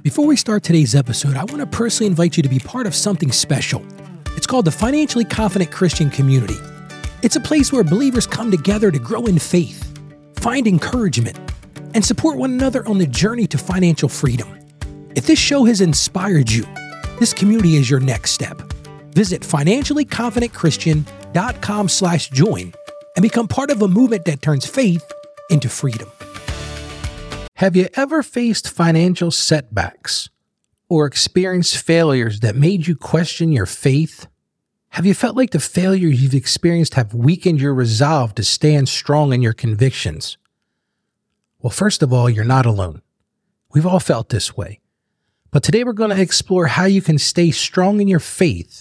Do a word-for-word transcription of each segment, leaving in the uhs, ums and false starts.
Before we start today's episode, I want to personally invite you to be part of something special. It's called the Financially Confident Christian Community. It's a place where believers come together to grow in faith, find encouragement, and support one another on the journey to financial freedom. If this show has inspired you, this community is your next step. Visit financially confident christian dot com slash join and become part of a movement that turns faith into freedom. Have you ever faced financial setbacks or experienced failures that made you question your faith? Have you felt like the failures you've experienced have weakened your resolve to stand strong in your convictions? Well, first of all, you're not alone. We've all felt this way. But today we're going to explore how you can stay strong in your faith,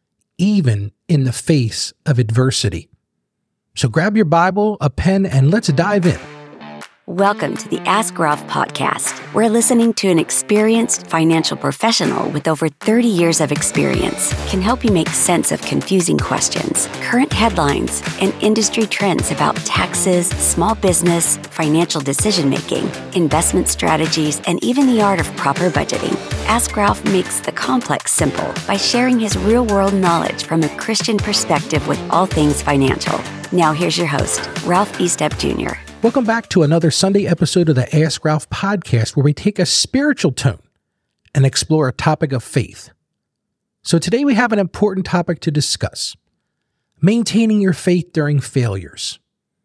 even in the face of adversity. So grab your Bible, a pen, and let's dive in. Welcome to the Ask Ralph podcast. We're listening to an experienced financial professional with over thirty years of experience can help you make sense of confusing questions, current headlines, and industry trends about taxes, small business, financial decision-making, investment strategies, and even the art of proper budgeting. Ask Ralph makes the complex simple by sharing his real-world knowledge from a Christian perspective with all things financial. Now here's your host, Ralph Estep Junior Welcome back to another Sunday episode of the Ask Ralph podcast, where we take a spiritual tone and explore a topic of faith. So today we have an important topic to discuss: maintaining your faith during failures.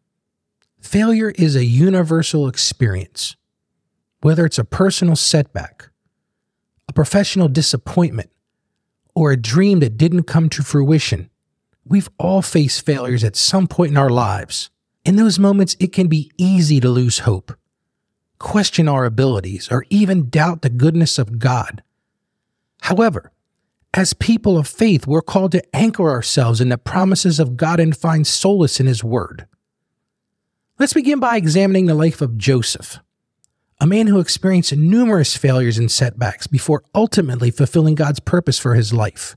Failure is a universal experience. Whether it's a personal setback, a professional disappointment, or a dream that didn't come to fruition, we've all faced failures at some point in our lives. In those moments, it can be easy to lose hope, question our abilities, or even doubt the goodness of God. However, as people of faith, we're called to anchor ourselves in the promises of God and find solace in His Word. Let's begin by examining the life of Joseph, a man who experienced numerous failures and setbacks before ultimately fulfilling God's purpose for his life.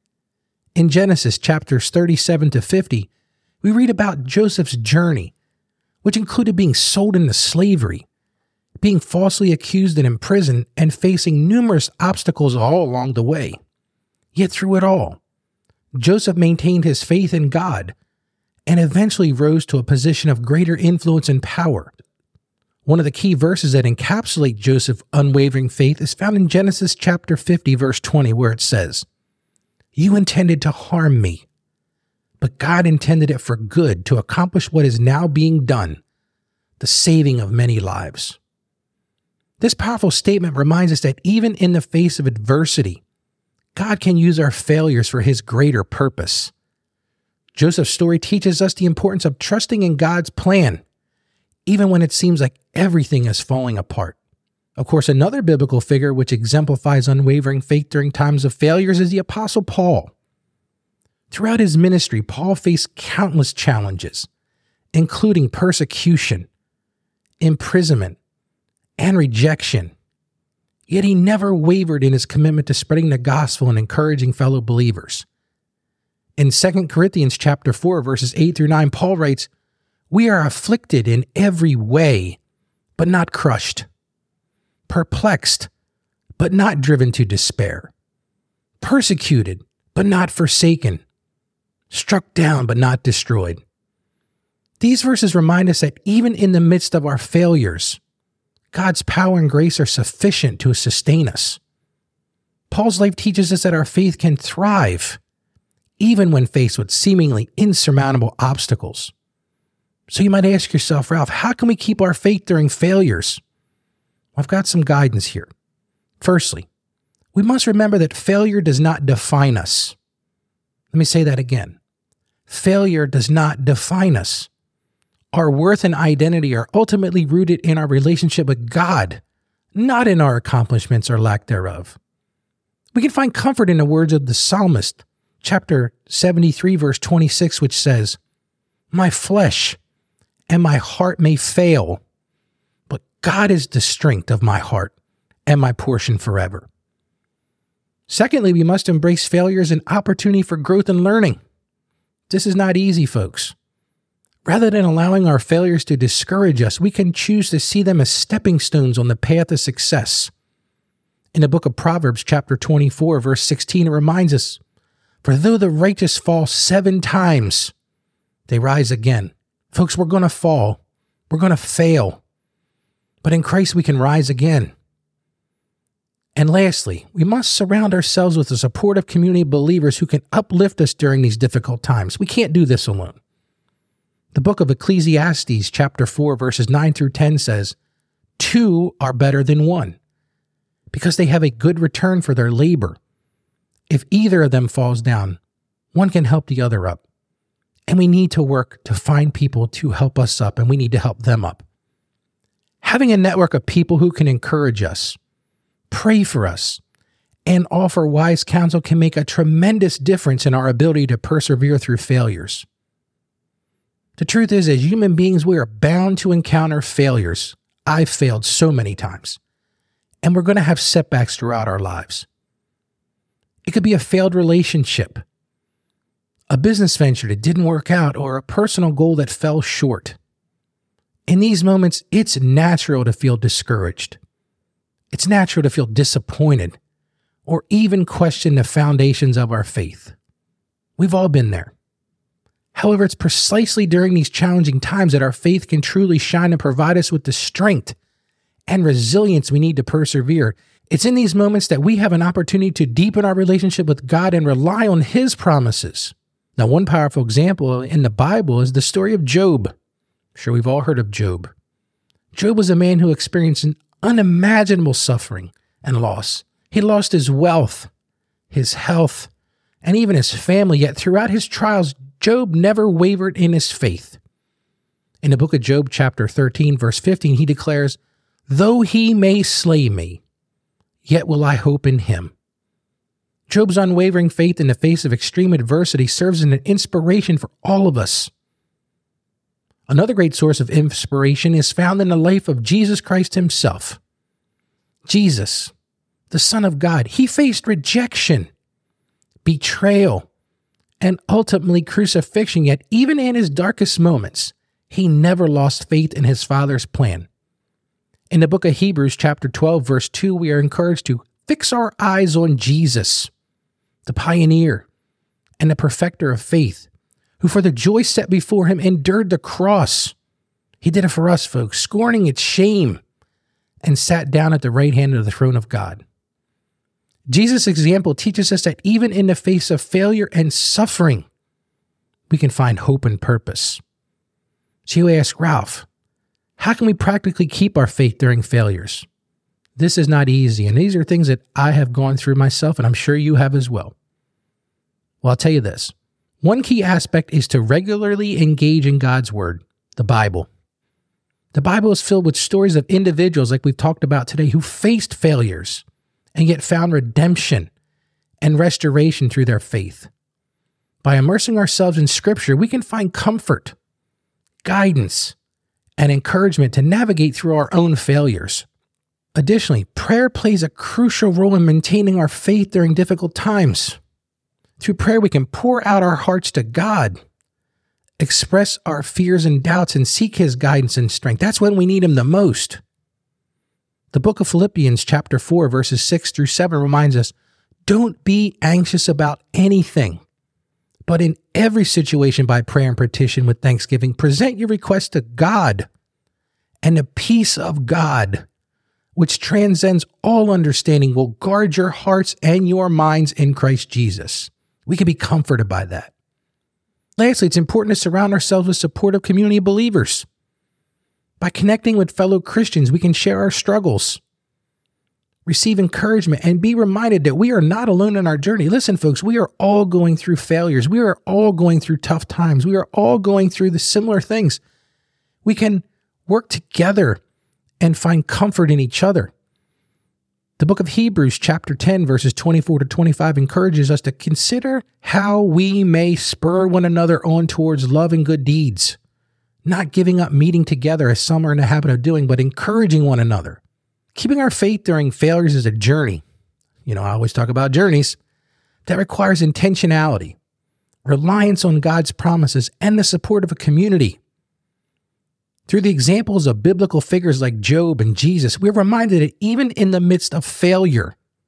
In Genesis chapters thirty-seven to fifty, we read about Joseph's journey, which included being sold into slavery, being falsely accused and imprisoned, and facing numerous obstacles all along the way. Yet through it all, Joseph maintained his faith in God and eventually rose to a position of greater influence and power. One of the key verses that encapsulate Joseph's unwavering faith is found in Genesis chapter fifty, verse twenty, where it says, "You intended to harm me, but God intended it for good to accomplish what is now being done, the saving of many lives." This powerful statement reminds us that even in the face of adversity, God can use our failures for His greater purpose. Joseph's story teaches us the importance of trusting in God's plan, even when it seems like everything is falling apart. Of course, another biblical figure which exemplifies unwavering faith during times of failures is the Apostle Paul. Throughout his ministry, Paul faced countless challenges, including persecution, imprisonment, and rejection. Yet he never wavered in his commitment to spreading the gospel and encouraging fellow believers. In Second Corinthians chapter four, verses eight through nine, Paul writes, "We are afflicted in every way, but not crushed, perplexed, but not driven to despair, persecuted, but not forsaken, struck down but not destroyed." These verses remind us that even in the midst of our failures, God's power and grace are sufficient to sustain us. Paul's life teaches us that our faith can thrive even when faced with seemingly insurmountable obstacles. So you might ask yourself, Ralph, how can we keep our faith during failures? I've got some guidance here. Firstly, we must remember that failure does not define us. Let me say that again. Failure does not define us. Our worth and identity are ultimately rooted in our relationship with God, not in our accomplishments or lack thereof. We can find comfort in the words of the psalmist, chapter seventy-three, verse twenty-six, which says, "My flesh and my heart may fail, but God is the strength of my heart and my portion forever." Secondly, we must embrace failure as an opportunity for growth and learning. This is not easy, folks. Rather than allowing our failures to discourage us, we can choose to see them as stepping stones on the path of success. In the book of Proverbs, chapter twenty-four, verse sixteen, it reminds us, "For though the righteous fall seven times, they rise again." Folks, we're going to fall. We're going to fail. But in Christ, we can rise again. And lastly, we must surround ourselves with a supportive community of believers who can uplift us during these difficult times. We can't do this alone. The book of Ecclesiastes, chapter four, verses nine through ten says, "Two are better than one, because they have a good return for their labor. If either of them falls down, one can help the other up. And we need to work to find people to help us up, and we need to help them up." Having a network of people who can encourage us, pray for us, and offer wise counsel can make a tremendous difference in our ability to persevere through failures. The truth is, as human beings, we are bound to encounter failures. I've failed so many times, and we're going to have setbacks throughout our lives. It could be a failed relationship, a business venture that didn't work out, or a personal goal that fell short. In these moments, it's natural to feel discouraged. It's natural to feel disappointed, or even question the foundations of our faith. We've all been there. However, it's precisely during these challenging times that our faith can truly shine and provide us with the strength and resilience we need to persevere. It's in these moments that we have an opportunity to deepen our relationship with God and rely on His promises. Now, one powerful example in the Bible is the story of Job. I'm sure we've all heard of Job. Job was a man who experienced an unimaginable suffering and loss. He lost his wealth, his health, and even his family. Yet throughout his trials, Job never wavered in his faith. In the book of Job, chapter thirteen, verse fifteen, he declares, "Though he may slay me, yet will I hope in him." Job's unwavering faith in the face of extreme adversity serves as an inspiration for all of us. Another great source of inspiration is found in the life of Jesus Christ himself. Jesus, the Son of God, he faced rejection, betrayal, and ultimately crucifixion, yet even in his darkest moments, he never lost faith in his Father's plan. In the book of Hebrews, chapter twelve, verse two, we are encouraged to fix our eyes on Jesus, the pioneer and the perfecter of faith, who for the joy set before him endured the cross. He did it for us, folks, scorning its shame, and sat down at the right hand of the throne of God. Jesus' example teaches us that even in the face of failure and suffering, we can find hope and purpose. So you ask, Ralph, how can we practically keep our faith during failures? This is not easy, and these are things that I have gone through myself, and I'm sure you have as well. Well, I'll tell you this. One key aspect is to regularly engage in God's Word, the Bible. The Bible is filled with stories of individuals, like we've talked about today, who faced failures and yet found redemption and restoration through their faith. By immersing ourselves in Scripture, we can find comfort, guidance, and encouragement to navigate through our own failures. Additionally, prayer plays a crucial role in maintaining our faith during difficult times. Through prayer, we can pour out our hearts to God, express our fears and doubts, and seek His guidance and strength. That's when we need Him the most. The book of Philippians, chapter four, verses six through seven reminds us, "Don't be anxious about anything, but in every situation by prayer and petition with thanksgiving, present your requests to God, and the peace of God, which transcends all understanding, will guard your hearts and your minds in Christ Jesus." We can be comforted by that. Lastly, it's important to surround ourselves with supportive community of believers. By connecting with fellow Christians, we can share our struggles, receive encouragement, and be reminded that we are not alone in our journey. Listen, folks, we are all going through failures. We are all going through tough times. We are all going through the similar things. We can work together and find comfort in each other. The book of Hebrews, chapter ten, verses twenty-four to twenty-five encourages us to consider how we may spur one another on towards love and good deeds, not giving up meeting together as some are in the habit of doing, but encouraging one another. Keeping our faith during failures is a journey. You know, I always talk about journeys. That requires intentionality, reliance on God's promises, and the support of a community. Through the examples of biblical figures like Job and Jesus, we're reminded that even in the midst of failure,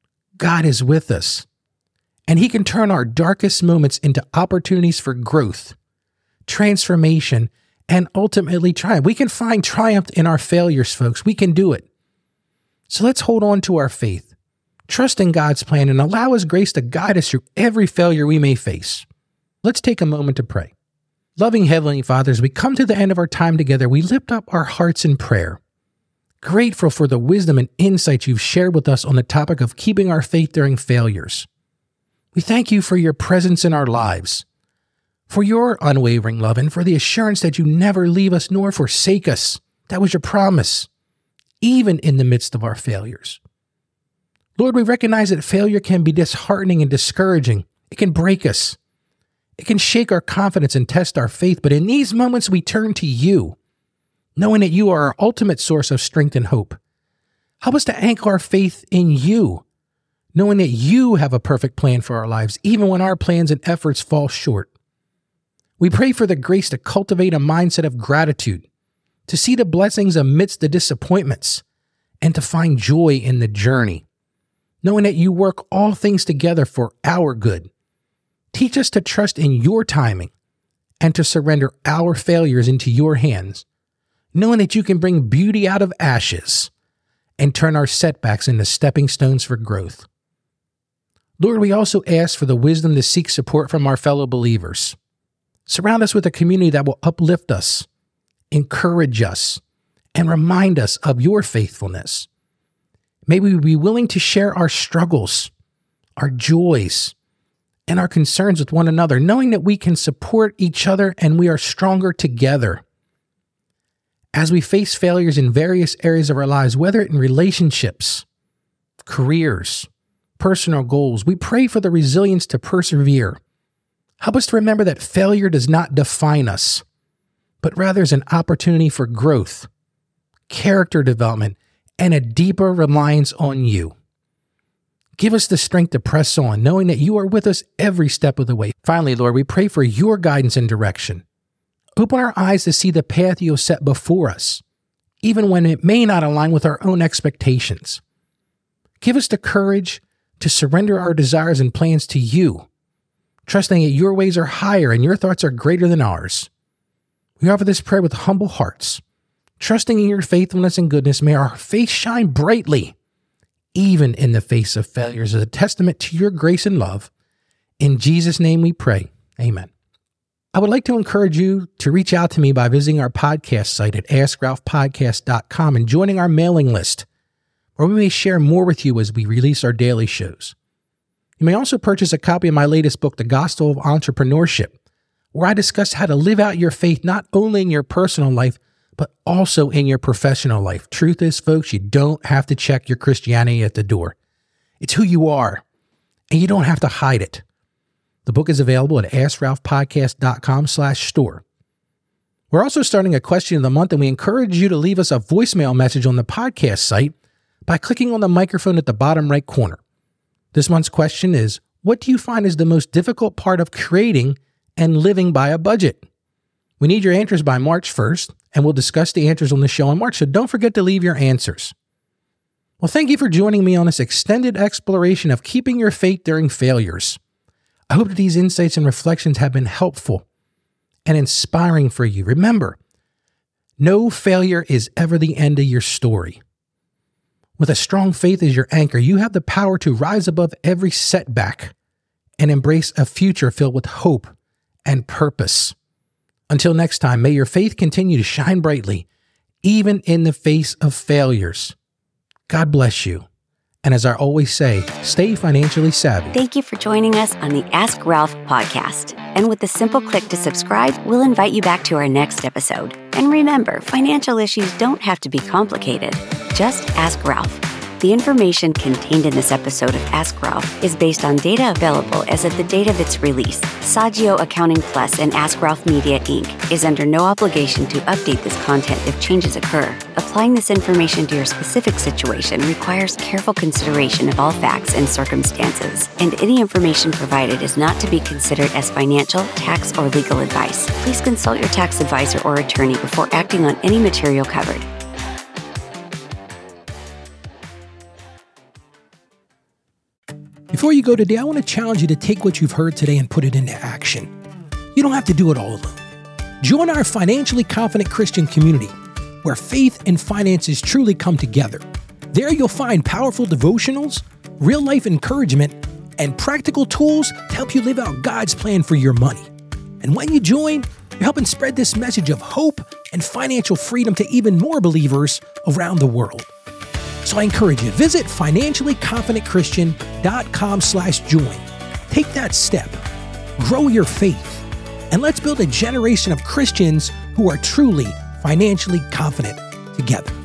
God is with us, and He can turn our darkest moments into opportunities for growth, transformation, and ultimately triumph. We can find triumph in our failures, folks. We can do it. So let's hold on to our faith, trust in God's plan, and allow His grace to guide us through every failure we may face. Let's take a moment to pray. Loving Heavenly Father, as we come to the end of our time together, we lift up our hearts in prayer, grateful for the wisdom and insights You've shared with us on the topic of keeping our faith during failures. We thank You for Your presence in our lives, for Your unwavering love, and for the assurance that You never leave us nor forsake us. That was Your promise, even in the midst of our failures. Lord, we recognize that failure can be disheartening and discouraging. It can break us. It can shake our confidence and test our faith. But in these moments, we turn to You, knowing that You are our ultimate source of strength and hope. Help us to anchor our faith in You, knowing that You have a perfect plan for our lives, even when our plans and efforts fall short. We pray for the grace to cultivate a mindset of gratitude, to see the blessings amidst the disappointments, and to find joy in the journey, knowing that You work all things together for our good. Teach us to trust in Your timing and to surrender our failures into Your hands, knowing that You can bring beauty out of ashes and turn our setbacks into stepping stones for growth. Lord, we also ask for the wisdom to seek support from our fellow believers. Surround us with a community that will uplift us, encourage us, and remind us of Your faithfulness. May we be willing to share our struggles, our joys, and our concerns with one another, knowing that we can support each other and we are stronger together. As we face failures in various areas of our lives, whether in relationships, careers, personal goals, we pray for the resilience to persevere. Help us to remember that failure does not define us, but rather is an opportunity for growth, character development, and a deeper reliance on You. Give us the strength to press on, knowing that You are with us every step of the way. Finally, Lord, we pray for Your guidance and direction. Open our eyes to see the path You have set before us, even when it may not align with our own expectations. Give us the courage to surrender our desires and plans to You, trusting that Your ways are higher and Your thoughts are greater than ours. We offer this prayer with humble hearts, trusting in Your faithfulness and goodness. May our faith shine brightly, even in the face of failures, as a testament to Your grace and love. In Jesus' name we pray. Amen. I would like to encourage you to reach out to me by visiting our podcast site at ask ralph podcast dot com and joining our mailing list, where we may share more with you as we release our daily shows. You may also purchase a copy of my latest book, The Gospel of Entrepreneurship, where I discuss how to live out your faith not only in your personal life, but also in your professional life. Truth is, folks, you don't have to check your Christianity at the door. It's who you are, and you don't have to hide it. The book is available at ask ralph podcast dot com slash store. We're also starting a question of the month, and we encourage you to leave us a voicemail message on the podcast site by clicking on the microphone at the bottom right corner. This month's question is, what do you find is the most difficult part of creating and living by a budget? We need your answers by March first, and we'll discuss the answers on the show in March, so don't forget to leave your answers. Well, thank you for joining me on this extended exploration of keeping your faith during failures. I hope that these insights and reflections have been helpful and inspiring for you. Remember, no failure is ever the end of your story. With a strong faith as your anchor, you have the power to rise above every setback and embrace a future filled with hope and purpose. Until next time, may your faith continue to shine brightly, even in the face of failures. God bless you. And as I always say, stay financially savvy. Thank you for joining us on the Ask Ralph podcast. And with a simple click to subscribe, we'll invite you back to our next episode. And remember, financial issues don't have to be complicated. Just ask Ralph. The information contained in this episode of Ask Ralph is based on data available as of the date of its release. Saggio Accounting Plus and Ask Ralph Media, Incorporated is under no obligation to update this content if changes occur. Applying this information to your specific situation requires careful consideration of all facts and circumstances, and any information provided is not to be considered as financial, tax, or legal advice. Please consult your tax advisor or attorney before acting on any material covered. Before you go today, I want to challenge you to take what you've heard today and put it into action. You don't have to do it all alone. Join our financially confident Christian community where faith and finances truly come together. There you'll find powerful devotionals, real-life encouragement, and practical tools to help you live out God's plan for your money. And when you join, you're helping spread this message of hope and financial freedom to even more believers around the world. So I encourage you, visit financially confident christian dot com slash join. Take that step, grow your faith, and let's build a generation of Christians who are truly financially confident together.